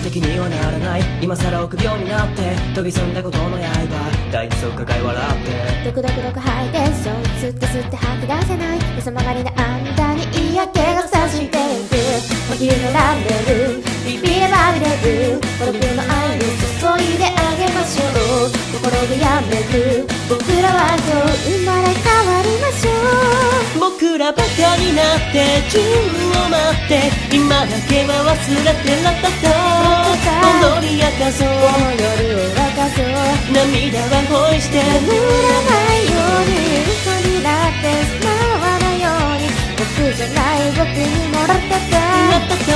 敵にはならない。今更臆病になって研ぎ澄んだことの刃、大地を抱え笑ってドクドクドクハイテンション、吸って吸って吐き出せない。よそ曲がりなあんたに嫌気がさしていく。お昼のランデブー、ビビれまみれる。孤独の愛を注いであげましょう。心がやめる、僕らは今日生まれ変わりましょう。 僕らバカになって宙を待って、今だけは忘れてラタタ踊り明かそう夜を沸かそう。 涙は恋して眠らないように嘘になってしまわないように。僕じゃない僕にもラタタ